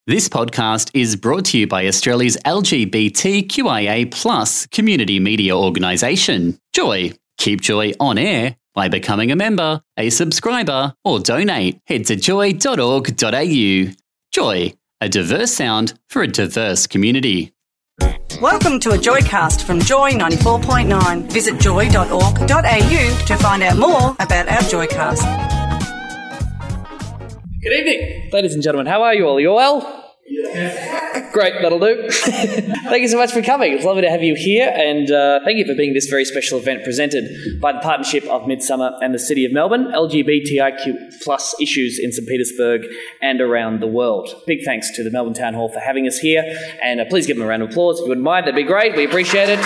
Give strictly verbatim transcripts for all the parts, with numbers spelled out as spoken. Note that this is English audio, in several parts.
This podcast is brought to you by Australia's L G B T Q I A plus community media organisation, Joy. Keep Joy on air by becoming a member, a subscriber, or donate. Head to joy dot org dot a u. Joy, a diverse sound for a diverse community. Welcome to a Joycast from Joy ninety-four point nine. Visit joy dot org dot a u to find out more about our Joycast. Good evening, ladies and gentlemen. How are you all? You all well? Yeah. Great, that'll do. Thank you so much for coming. It's lovely to have you here, and uh, thank you for being this very special event presented by the partnership of Midsummer and the City of Melbourne, L G B T I Q plus issues in St Petersburg and around the world. Big thanks to the Melbourne Town Hall for having us here, and uh, please give them a round of applause if you wouldn't mind. That'd be great. We appreciate it.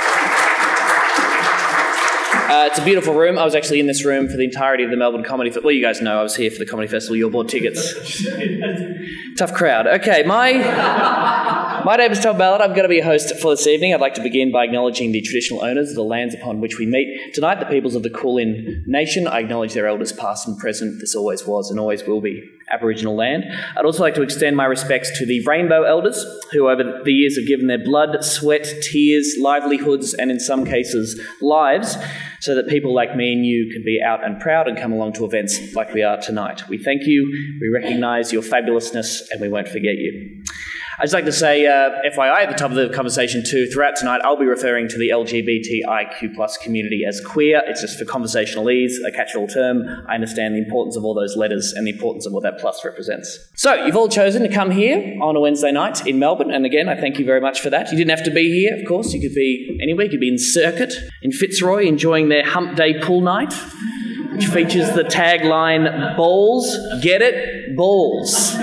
Uh, it's a beautiful room. I was actually in this room for the entirety of the Melbourne Comedy Festival. Well, you guys know I was here for the Comedy Festival. You all bought tickets. Tough crowd. Okay, my my name is Tom Ballard. I'm going to be a host for this evening. I'd like to begin by acknowledging the traditional owners of the lands upon which we meet tonight, the peoples of the Kulin Nation. I acknowledge their elders past and present. This always was and always will be Aboriginal land. I'd also like to extend my respects to the Rainbow Elders, who over the years have given their blood, sweat, tears, livelihoods, and in some cases, lives, so that people like me and you can be out and proud and come along to events like we are tonight. We thank you, we recognise your fabulousness, and we won't forget you. I'd just like to say, uh, F Y I, at the top of the conversation too, throughout tonight, I'll be referring to the L G B T I Q plus community as queer. It's just for conversational ease, a catch-all term. I understand the importance of all those letters and the importance of what that plus represents. So, you've all chosen to come here on a Wednesday night in Melbourne, and again, I thank you very much for that. You didn't have to be here, of course. You could be anywhere. You could be in Circuit, in Fitzroy, enjoying their Hump Day pool night, which features the tagline, Balls, get it? Balls.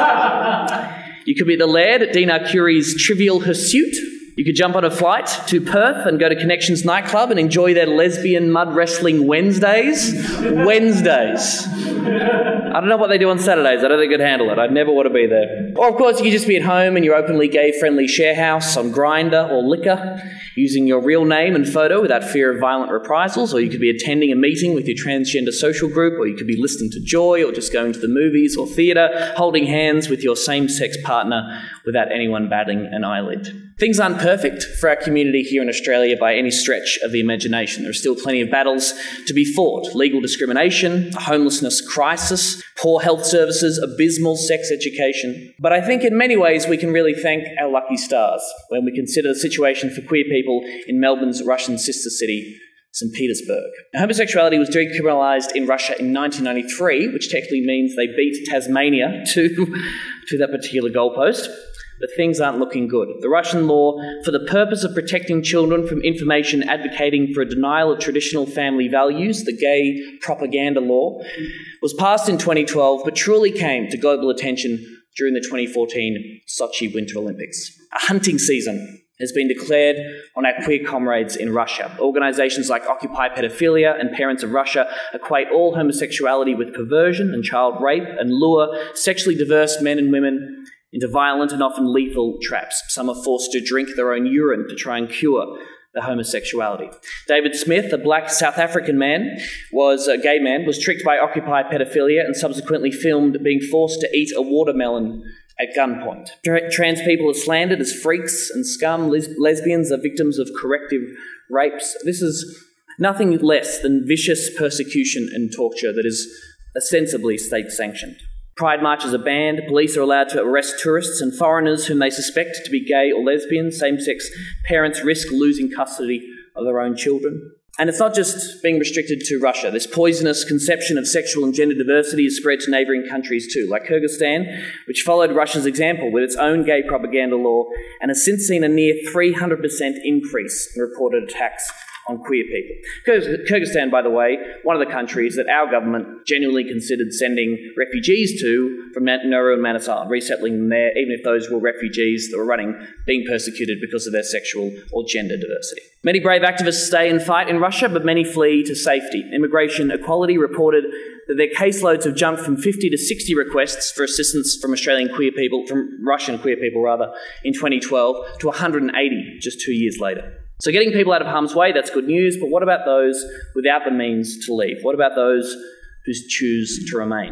You could be the Laird at Dean Arcuri's Trivial Hirsute. You could jump on a flight to Perth and go to Connections nightclub and enjoy their lesbian mud wrestling Wednesdays. Wednesdays. I don't know what they do on Saturdays. I don't think I could handle it. I'd never want to be there. Or, of course, you could just be at home in your openly gay-friendly share house on Grindr or Liquor, using your real name and photo without fear of violent reprisals, or you could be attending a meeting with your transgender social group, or you could be listening to Joy, or just going to the movies or theatre, holding hands with your same-sex partner without anyone batting an eyelid. Things aren't perfect for our community here in Australia by any stretch of the imagination. There are still plenty of battles to be fought. Legal discrimination, a homelessness crisis, poor health services, abysmal sex education. But I think in many ways we can really thank our lucky stars when we consider the situation for queer people in Melbourne's Russian sister city, St Petersburg. Now, homosexuality was decriminalised in Russia in nineteen ninety-three, which technically means they beat Tasmania to, to that particular goalpost. But things aren't looking good. The Russian law, for the purpose of protecting children from information advocating for a denial of traditional family values, the gay propaganda law, was passed in twenty twelve, but truly came to global attention during the twenty fourteen Sochi Winter Olympics. A hunting season has been declared on our queer comrades in Russia. Organisations like Occupy Pedophilia and Parents of Russia equate all homosexuality with perversion and child rape and lure sexually diverse men and women into violent and often lethal traps. Some are forced to drink their own urine to try and cure their homosexuality. David Smith, a black South African man, was a gay man, was tricked by Occupy Pedophilia and subsequently filmed being forced to eat a watermelon at gunpoint. Trans people are slandered as freaks and scum. Les- lesbians are victims of corrective rapes. This is nothing less than vicious persecution and torture that is ostensibly state-sanctioned. Pride marches are banned. Police are allowed to arrest tourists and foreigners whom they suspect to be gay or lesbian. Same-sex parents risk losing custody of their own children. And it's not just being restricted to Russia. This poisonous conception of sexual and gender diversity has spread to neighbouring countries too, like Kyrgyzstan, which followed Russia's example with its own gay propaganda law and has since seen a near three hundred percent increase in reported attacks on queer people. Kyrgyzstan, by the way, one of the countries that our government genuinely considered sending refugees to from Nauru and Manasar, resettling them there, even if those were refugees that were running, being persecuted because of their sexual or gender diversity. Many brave activists stay and fight in Russia, but many flee to safety. Immigration Equality reported that their caseloads have jumped from fifty to sixty requests for assistance from Australian queer people, from Russian queer people rather, in twenty twelve to one hundred eighty just two years later. So getting people out of harm's way, that's good news, but what about those without the means to leave? What about those who choose to remain?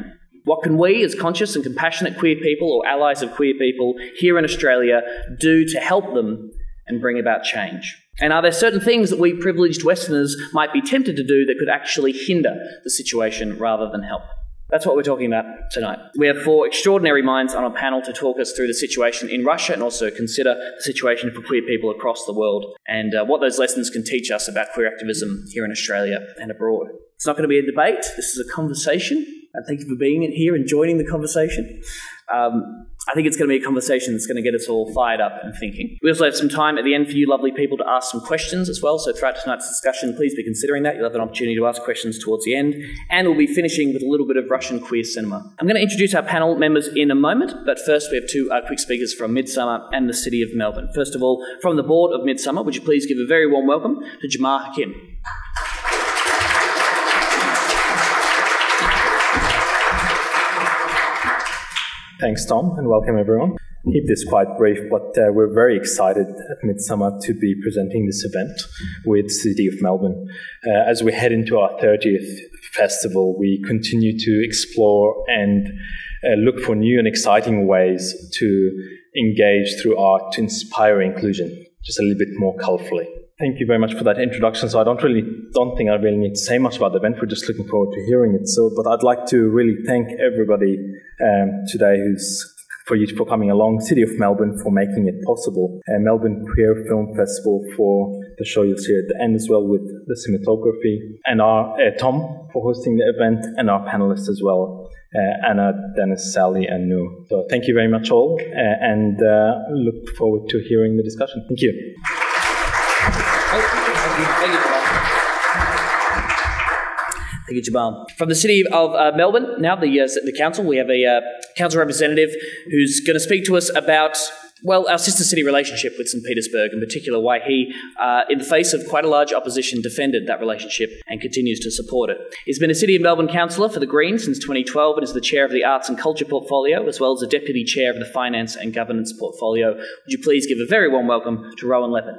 What can we, as conscious and compassionate queer people or allies of queer people here in Australia, do to help them and bring about change? And are there certain things that we privileged Westerners might be tempted to do that could actually hinder the situation rather than help? That's what we're talking about tonight. We have four extraordinary minds on a panel to talk us through the situation in Russia and also consider the situation for queer people across the world and uh, what those lessons can teach us about queer activism here in Australia and abroad. It's not going to be a debate. This is a conversation. And thank you for being here and joining the conversation. Um, I think it's going to be a conversation that's going to get us all fired up and thinking. We also have some time at the end for you lovely people to ask some questions as well. So throughout tonight's discussion, please be considering that. You'll have an opportunity to ask questions towards the end. And we'll be finishing with a little bit of Russian queer cinema. I'm going to introduce our panel members in a moment, but first we have two uh, quick speakers from Midsummer and the City of Melbourne. First of all, from the board of Midsummer, would you please give a very warm welcome to Jamar Hakim. Thanks, Tom, and welcome everyone. Keep this quite brief, but uh, we're very excited at Midsummer to be presenting this event with City of Melbourne. Uh, as we head into our thirtieth festival, we continue to explore and uh, look for new and exciting ways to engage through art to inspire inclusion, just a little bit more colourfully. Thank you very much for that introduction. So I don't really don't think I really need to say much about the event. We're just looking forward to hearing it. So, but I'd like to really thank everybody um, today who's for you for coming along, City of Melbourne for making it possible, uh, Melbourne Queer Film Festival for the show you'll see at the end as well with the cinematography, and our uh, Tom for hosting the event, and our panelists as well, uh, Anna, Dennis, Sally, and Nu. So thank you very much all, uh, and uh, look forward to hearing the discussion. Thank you. Thank you, Thank you, Thank you, Jabal. From the City of uh, Melbourne, now the uh, the council, we have a uh, council representative who's going to speak to us about, well, our sister city relationship with Saint Petersburg, in particular, why he, uh, in the face of quite a large opposition, defended that relationship and continues to support it. He's been a City of Melbourne councillor for the Greens since twenty twelve and is the chair of the Arts and Culture portfolio, as well as the deputy chair of the Finance and Governance portfolio. Would you please give a very warm welcome to Rowan Lepin.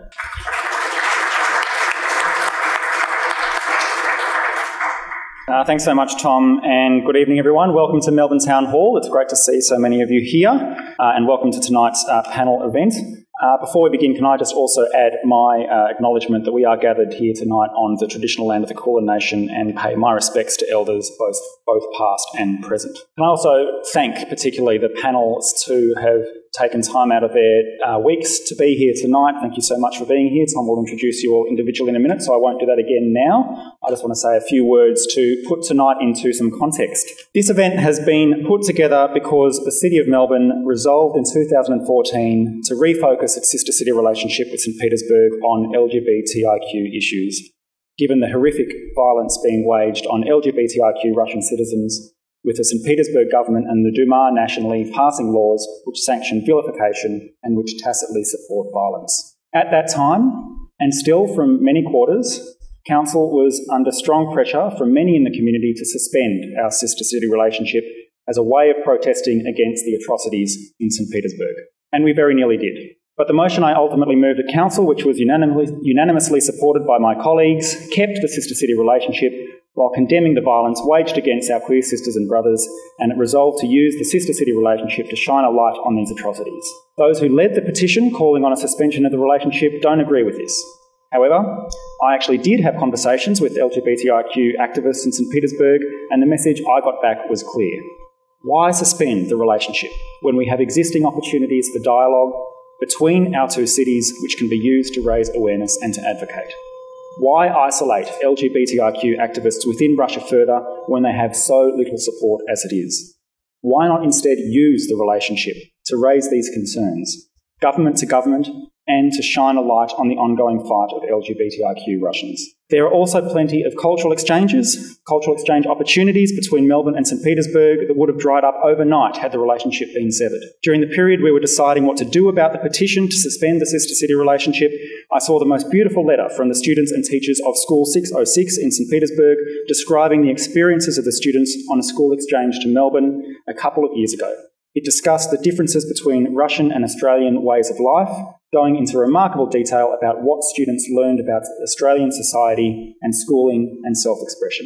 Uh, thanks so much, Tom, and good evening, everyone. Welcome to Melbourne Town Hall. It's great to see so many of you here, uh, and welcome to tonight's uh, panel event. Uh, before we begin, can I just also add my uh, acknowledgement that we are gathered here tonight on the traditional land of the Kulin Nation and pay my respects to elders, both, both past and present. Can I also thank particularly the panellists who have taken time out of their uh, weeks to be here tonight. Thank you so much for being here. Tom will introduce you all individually in a minute, so I won't do that again now. I just want to say a few words to put tonight into some context. This event has been put together because the City of Melbourne resolved in two thousand fourteen to refocus its sister city relationship with Saint Petersburg on L G B T I Q issues, given the horrific violence being waged on L G B T I Q Russian citizens, with the Saint Petersburg government and the Duma nationally passing laws which sanction vilification and which tacitly support violence. At that time, and still from many quarters, Council was under strong pressure from many in the community to suspend our sister city relationship as a way of protesting against the atrocities in Saint Petersburg. And we very nearly did. But the motion I ultimately moved at Council, which was unanimously, unanimously supported by my colleagues, kept the sister city relationship while condemning the violence waged against our queer sisters and brothers, and it resolved to use the sister city relationship to shine a light on these atrocities. Those who led the petition calling on a suspension of the relationship don't agree with this. However, I actually did have conversations with L G B T I Q activists in Saint Petersburg, and the message I got back was clear. Why suspend the relationship when we have existing opportunities for dialogue between our two cities which can be used to raise awareness and to advocate? Why isolate L G B T I Q activists within Russia further when they have so little support as it is? Why not instead use the relationship to raise these concerns, government to government, and to shine a light on the ongoing fight of L G B T I Q Russians? There are also plenty of cultural exchanges, cultural exchange opportunities between Melbourne and Saint Petersburg that would have dried up overnight had the relationship been severed. During the period we were deciding what to do about the petition to suspend the sister city relationship, I saw the most beautiful letter from the students and teachers of School six oh six in Saint Petersburg describing the experiences of the students on a school exchange to Melbourne a couple of years ago. It discussed the differences between Russian and Australian ways of life, going into remarkable detail about what students learned about Australian society and schooling and self-expression.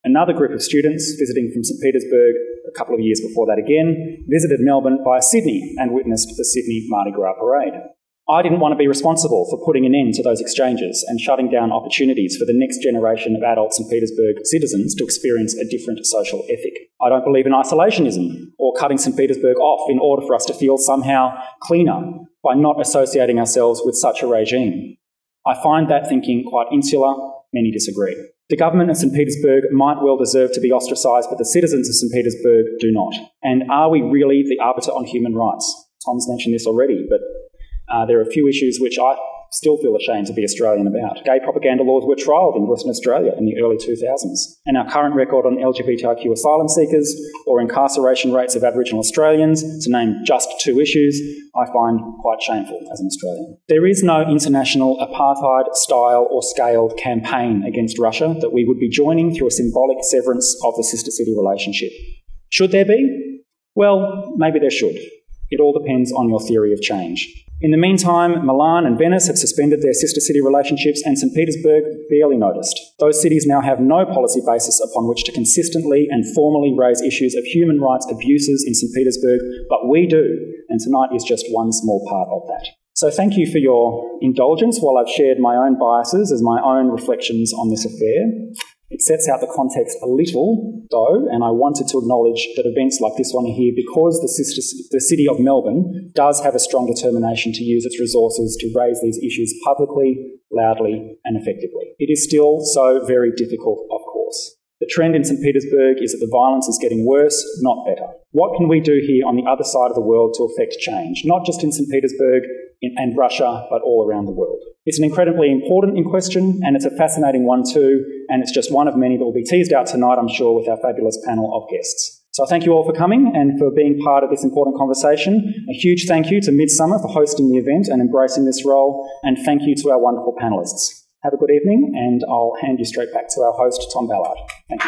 Another group of students visiting from St Petersburg a couple of years before that again visited Melbourne via Sydney and witnessed the Sydney Mardi Gras Parade. I didn't want to be responsible for putting an end to those exchanges and shutting down opportunities for the next generation of adult St Petersburg citizens to experience a different social ethic. I don't believe in isolationism or cutting St Petersburg off in order for us to feel somehow cleaner by not associating ourselves with such a regime. I find that thinking quite insular. Many disagree. The government of St Petersburg might well deserve to be ostracised, but the citizens of St Petersburg do not. And are we really the arbiter on human rights? Tom's mentioned this already, but Uh, there are a few issues which I still feel ashamed to be Australian about. Gay propaganda laws were trialled in Western Australia in the early two thousands, and our current record on L G B T I Q asylum seekers or incarceration rates of Aboriginal Australians, to name just two issues, I find quite shameful as an Australian. There is no international apartheid-style or scaled campaign against Russia that we would be joining through a symbolic severance of the sister city relationship. Should there be? Well, maybe there should. It all depends on your theory of change. In the meantime, Milan and Venice have suspended their sister city relationships, and St Petersburg barely noticed. Those cities now have no policy basis upon which to consistently and formally raise issues of human rights abuses in St Petersburg, but we do, and tonight is just one small part of that. So thank you for your indulgence while I've shared my own biases as my own reflections on this affair. It sets out the context a little, though, and I wanted to acknowledge that events like this one here, because the, sister, the City of Melbourne does have a strong determination to use its resources to raise these issues publicly, loudly and effectively. It is still so very difficult, of course. The trend in St Petersburg is that the violence is getting worse, not better. What can we do here on the other side of the world to effect change, not just in St Petersburg and Russia, but all around the world? It's an incredibly important question, and it's a fascinating one too, and it's just one of many that will be teased out tonight, I'm sure, with our fabulous panel of guests. So thank you all for coming and for being part of this important conversation. A huge thank you to Midsummer for hosting the event and embracing this role, and thank you to our wonderful panellists. Have a good evening, and I'll hand you straight back to our host, Tom Ballard. Thank you.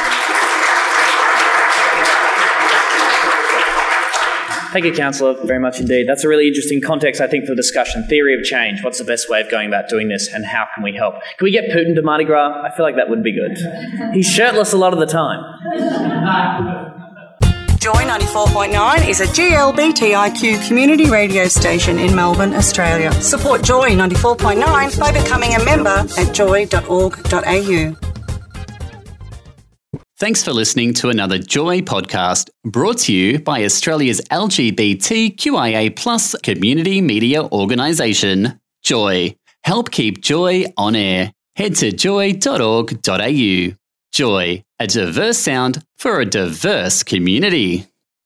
Thank you, Councillor, very much indeed. That's a really interesting context, I think, for the discussion. Theory of change. What's the best way of going about doing this, and how can we help? Can we get Putin to Mardi Gras? I feel like that would be good. He's shirtless a lot of the time. Joy ninety-four point nine is a G L B T I Q community radio station in Melbourne, Australia. Support Joy ninety-four point nine by becoming a member at joy dot org dot a u. Thanks for listening to another Joy podcast, brought to you by Australia's L G B T Q I A plus community media organisation, Joy. Help keep Joy on air. Head to joy dot org dot a u. Joy, a diverse sound for a diverse community.